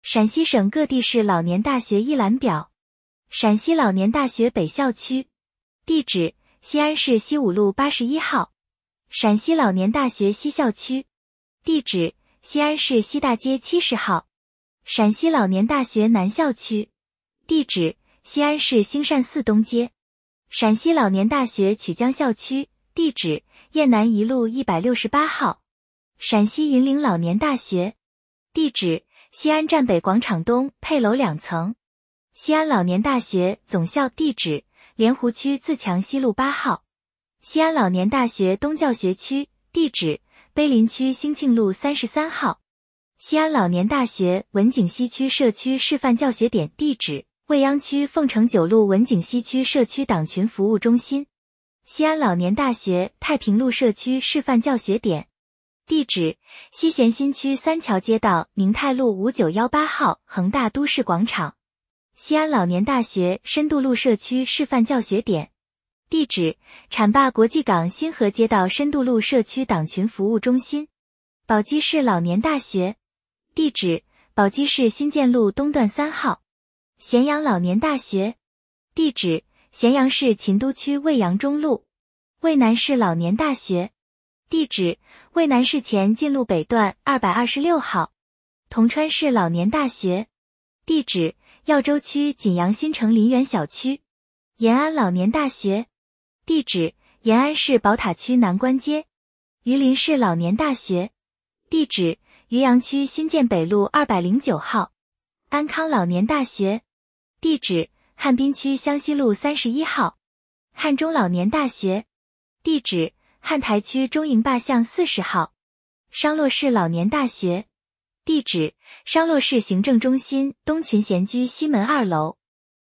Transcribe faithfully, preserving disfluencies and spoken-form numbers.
陕西省各地市老年大学一览表。陕西老年大学北校区，地址：西安市西五路八十一号。陕西老年大学西校区，地址：西安市西大街七十号。陕西老年大学南校区，地址：西安市兴善寺东街。陕西老年大学曲江校区，地址：雁南一路一百六十八号。陕西银陵老年大学，地址：西安站北广场东配楼两层。西安老年大学总校地址：莲湖区自强西路八号。西安老年大学东教学区，地址：碑林区兴庆路三十三号。西安老年大学文景西区社区示范教学点，地址：未央区凤城九路文景西区社区党群服务中心。西安老年大学太平路社区示范教学点，地址：西咸新区三桥街道宁泰路五九一八号恒大都市广场。西安老年大学深度路社区示范教学点，地址：浐灞国际港新河街道深度路社区党群服务中心。宝鸡市老年大学，地址：宝鸡市新建路东段三号。咸阳老年大学，地址：咸阳市秦都区渭阳中路。渭南市老年大学，地址：渭南市前进路北段二百二十六号。铜川市老年大学，地址：耀州区锦阳新城林园小区。延安老年大学，地址：延安市宝塔区南关街。榆林市老年大学，地址：渔阳区新建北路二百零九号。安康老年大学，地址：汉滨区湘西路三十一号。汉中老年大学，地址：汉台区中营坝巷四十号。商洛市老年大学，地址：商洛市行政中心东群贤居西门二楼。